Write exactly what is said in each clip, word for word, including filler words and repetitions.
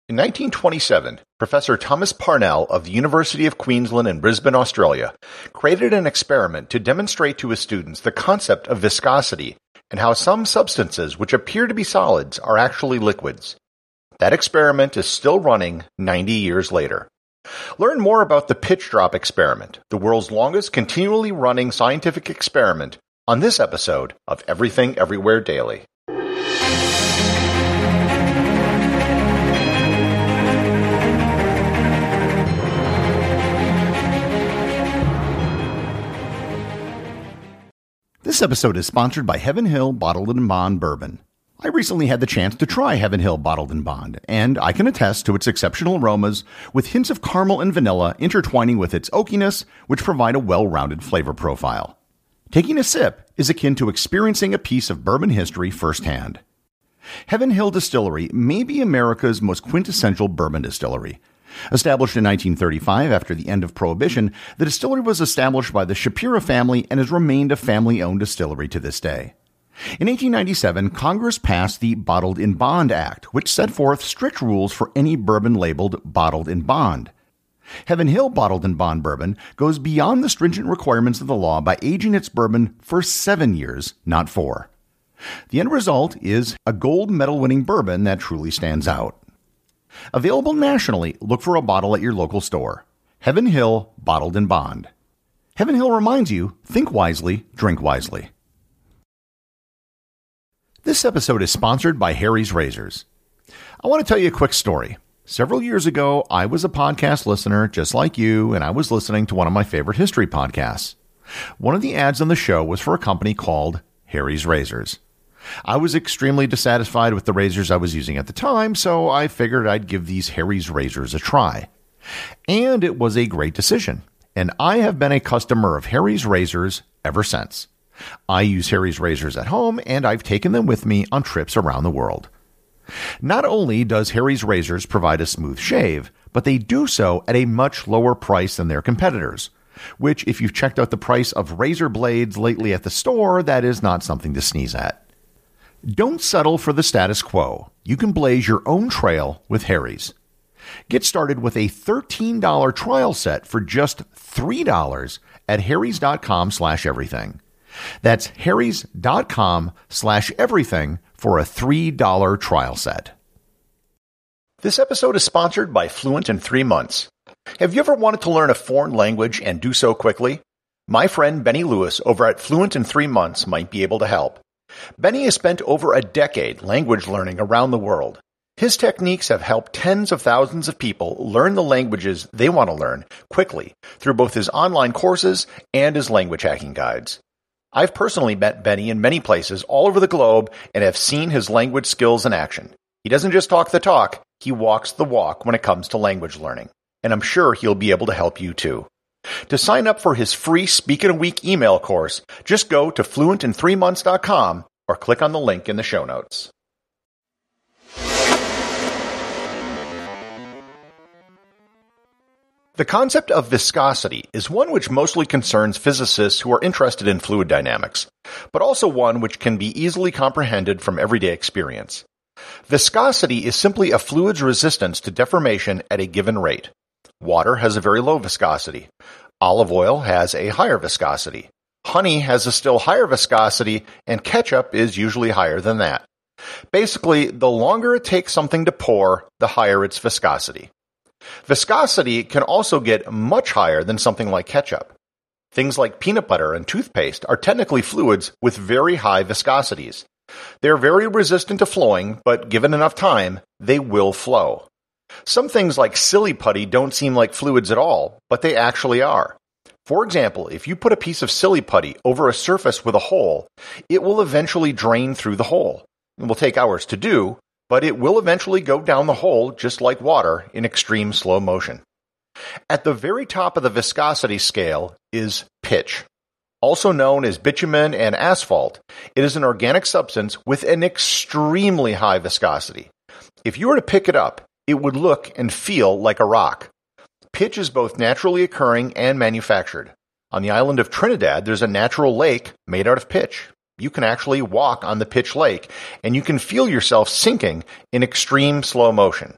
In nineteen twenty-seven, Professor Thomas Parnell of the University of Queensland in Brisbane, Australia, created an experiment to demonstrate to his students the concept of viscosity and how some substances which appear to be solids are actually liquids. That experiment is still running ninety years later. Learn more about the pitch drop experiment, the world's longest continually running scientific experiment, on this episode of Everything Everywhere Daily. This episode is sponsored by Heaven Hill Bottled and Bond Bourbon. I recently had the chance to try Heaven Hill Bottled and Bond, and I can attest to its exceptional aromas with hints of caramel and vanilla intertwining with its oakiness, which provide a well-rounded flavor profile. Taking a sip is akin to experiencing a piece of bourbon history firsthand. Heaven Hill Distillery may be America's most quintessential bourbon distillery. Established in nineteen thirty-five after the end of Prohibition, the distillery was established by the Shapira family and has remained a family-owned distillery to this day. In eighteen ninety-seven, Congress passed the Bottled in Bond Act, which set forth strict rules for any bourbon labeled Bottled in Bond. Heaven Hill Bottled in Bond Bourbon goes beyond the stringent requirements of the law by aging its bourbon for seven years, not four. The end result is a gold medal-winning bourbon that truly stands out. Available nationally, look for a bottle at your local store. Heaven Hill Bottled in Bond. Heaven Hill reminds you, think wisely, drink wisely. This episode is sponsored by Harry's Razors. I want to tell you a quick story. Several years ago, I was a podcast listener just like you, and I was listening to one of my favorite history podcasts. One of the ads on the show was for a company called Harry's Razors. I was extremely dissatisfied with the razors I was using at the time, so I figured I'd give these Harry's Razors a try. And it was a great decision, and I have been a customer of Harry's Razors ever since. I use Harry's Razors at home, and I've taken them with me on trips around the world. Not only does Harry's Razors provide a smooth shave, but they do so at a much lower price than their competitors, which, if you've checked out the price of razor blades lately at the store, that is not something to sneeze at. Don't settle for the status quo. You can blaze your own trail with Harry's. Get started with a thirteen dollars trial set for just three dollars at harrys.com slash everything. That's harrys.com slash everything for a three dollars trial set. This episode is sponsored by Fluent in Three Months. Have you ever wanted to learn a foreign language and do so quickly? My friend Benny Lewis over at Fluent in Three Months might be able to help. Benny has spent over a decade language learning around the world. His techniques have helped tens of thousands of people learn the languages they want to learn quickly through both his online courses and his language hacking guides. I've personally met Benny in many places all over the globe and have seen his language skills in action. He doesn't just talk the talk, he walks the walk when it comes to language learning. And I'm sure he'll be able to help you too. To sign up for his free Speak in a Week email course, just go to fluent in three months dot com or click on the link in the show notes. The concept of viscosity is one which mostly concerns physicists who are interested in fluid dynamics, but also one which can be easily comprehended from everyday experience. Viscosity is simply a fluid's resistance to deformation at a given rate. Water has a very low viscosity. Olive oil has a higher viscosity. Honey has a still higher viscosity, and ketchup is usually higher than that. Basically, the longer it takes something to pour, the higher its viscosity. Viscosity can also get much higher than something like ketchup. Things like peanut butter and toothpaste are technically fluids with very high viscosities. They're very resistant to flowing, but given enough time, they will flow. Some things like silly putty don't seem like fluids at all, but they actually are. For example, if you put a piece of silly putty over a surface with a hole, it will eventually drain through the hole. It will take hours to do, but it will eventually go down the hole just like water in extreme slow motion. At the very top of the viscosity scale is pitch. Also known as bitumen and asphalt, it is an organic substance with an extremely high viscosity. If you were to pick it up, it would look and feel like a rock. Pitch is both naturally occurring and manufactured. On the island of Trinidad, there's a natural lake made out of pitch. You can actually walk on the pitch lake, and you can feel yourself sinking in extreme slow motion.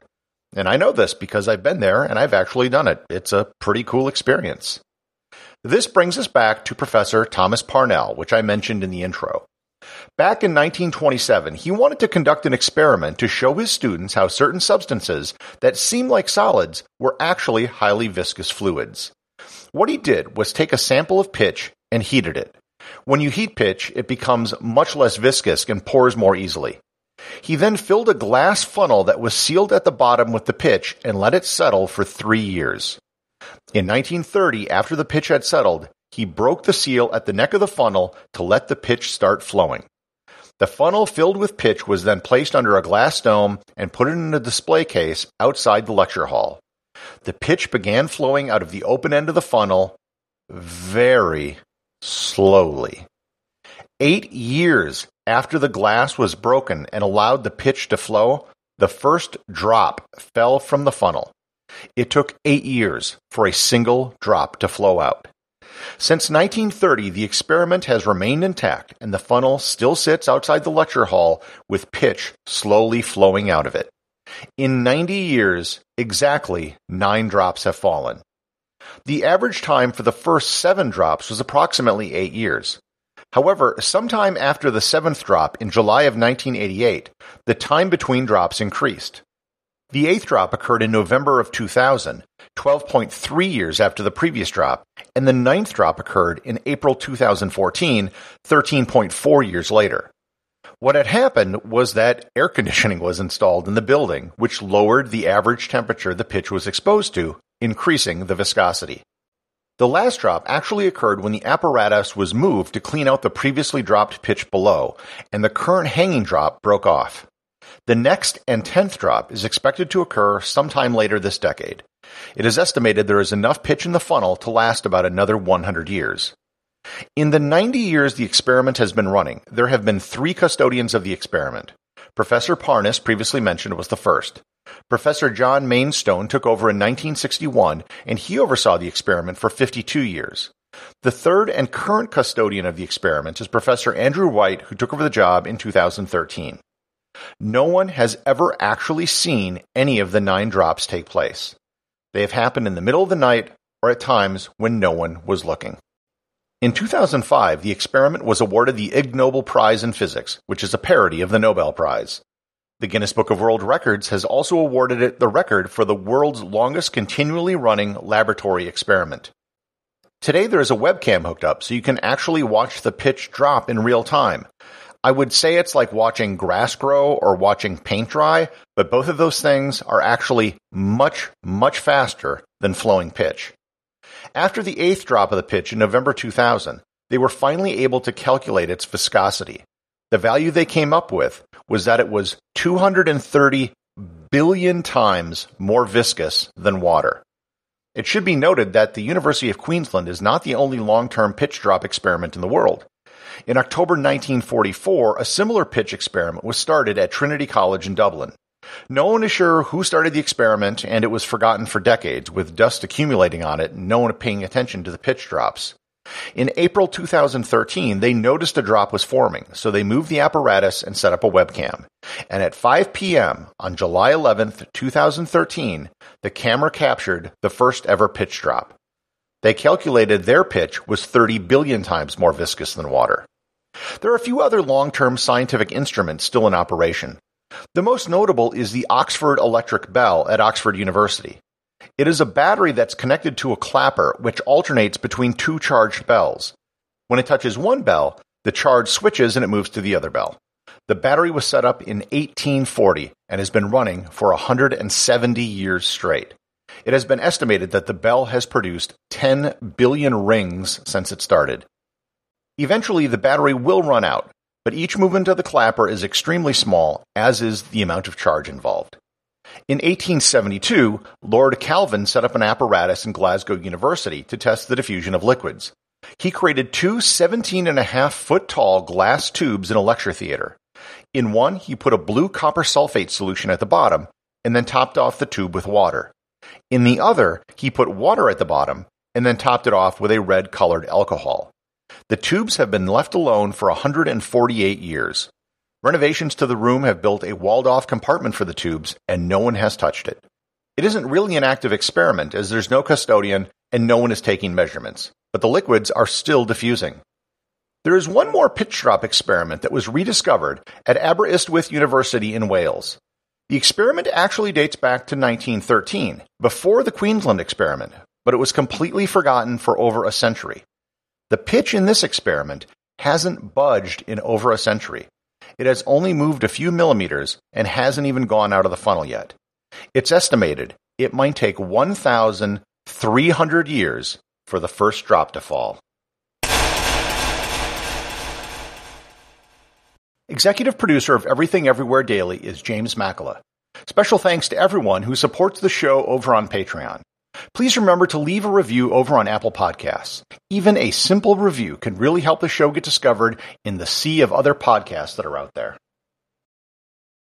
And I know this because I've been there and I've actually done it. It's a pretty cool experience. This brings us back to Professor Thomas Parnell, which I mentioned in the intro. Back in nineteen twenty-seven, he wanted to conduct an experiment to show his students how certain substances that seem like solids were actually highly viscous fluids. What he did was take a sample of pitch and heated it. When you heat pitch, it becomes much less viscous and pours more easily. He then filled a glass funnel that was sealed at the bottom with the pitch and let it settle for three years. In nineteen thirty, after the pitch had settled, he broke the seal at the neck of the funnel to let the pitch start flowing. The funnel filled with pitch was then placed under a glass dome and put in a display case outside the lecture hall. The pitch began flowing out of the open end of the funnel very slowly. Eight years after the glass was broken and allowed the pitch to flow, the first drop fell from the funnel. It took eight years for a single drop to flow out. Since nineteen thirty, the experiment has remained intact, and the funnel still sits outside the lecture hall with pitch slowly flowing out of it. In ninety years, exactly nine drops have fallen. The average time for the first seven drops was approximately eight years. However, sometime after the seventh drop in July of nineteen eighty-eight, the time between drops increased. The eighth drop occurred in November of two thousand, twelve point three years after the previous drop, and the ninth drop occurred in April two thousand fourteen, thirteen point four years later. What had happened was that air conditioning was installed in the building, which lowered the average temperature the pitch was exposed to, increasing the viscosity. The last drop actually occurred when the apparatus was moved to clean out the previously dropped pitch below, and the current hanging drop broke off. The next and tenth drop is expected to occur sometime later this decade. It is estimated there is enough pitch in the funnel to last about another one hundred years. In the ninety years the experiment has been running, there have been three custodians of the experiment. Professor Parnas, previously mentioned, was the first. Professor John Mainstone took over in nineteen sixty-one, and he oversaw the experiment for fifty-two years. The third and current custodian of the experiment is Professor Andrew White, who took over the job in two thousand thirteen. No one has ever actually seen any of the nine drops take place. They have happened in the middle of the night or at times when no one was looking. In two thousand five, the experiment was awarded the Ig Nobel Prize in Physics, which is a parody of the Nobel Prize. The Guinness Book of World Records has also awarded it the record for the world's longest continually running laboratory experiment. Today there is a webcam hooked up so you can actually watch the pitch drop in real time. I would say it's like watching grass grow or watching paint dry, but both of those things are actually much, much faster than flowing pitch. After the eighth drop of the pitch in November two thousand, they were finally able to calculate its viscosity. The value they came up with was that it was two hundred thirty billion times more viscous than water. It should be noted that the University of Queensland is not the only long-term pitch drop experiment in the world. In October nineteen forty-four, a similar pitch experiment was started at Trinity College in Dublin. No one is sure who started the experiment, and it was forgotten for decades, with dust accumulating on it and no one paying attention to the pitch drops. In April two thousand thirteen, they noticed a drop was forming, so they moved the apparatus and set up a webcam. And at five p.m. on July eleventh, two thousand thirteen, the camera captured the first ever pitch drop. They calculated their pitch was thirty billion times more viscous than water. There are a few other long-term scientific instruments still in operation. The most notable is the Oxford Electric Bell at Oxford University. It is a battery that's connected to a clapper which alternates between two charged bells. When it touches one bell, the charge switches and it moves to the other bell. The battery was set up in eighteen forty and has been running for one hundred seventy years straight. It has been estimated that the bell has produced ten billion rings since it started. Eventually, the battery will run out, but each movement of the clapper is extremely small, as is the amount of charge involved. In eighteen seventy-two, Lord Kelvin set up an apparatus in Glasgow University to test the diffusion of liquids. He created two seventeen and a half foot tall glass tubes in a lecture theater. In one, he put a blue copper sulfate solution at the bottom, and then topped off the tube with water. In the other, he put water at the bottom, and then topped it off with a red-colored alcohol. The tubes have been left alone for one hundred forty-eight years. Renovations to the room have built a walled-off compartment for the tubes, and no one has touched it. It isn't really an active experiment as there's no custodian and no one is taking measurements, but the liquids are still diffusing. There is one more pitch drop experiment that was rediscovered at Aberystwyth University in Wales. The experiment actually dates back to nineteen thirteen, before the Queensland experiment, but it was completely forgotten for over a century. The pitch in this experiment hasn't budged in over a century. It has only moved a few millimeters and hasn't even gone out of the funnel yet. It's estimated it might take one thousand three hundred years for the first drop to fall. Executive producer of Everything Everywhere Daily is James Makala. Special thanks to everyone who supports the show over on Patreon. Please remember to leave a review over on Apple Podcasts. Even a simple review can really help the show get discovered in the sea of other podcasts that are out there.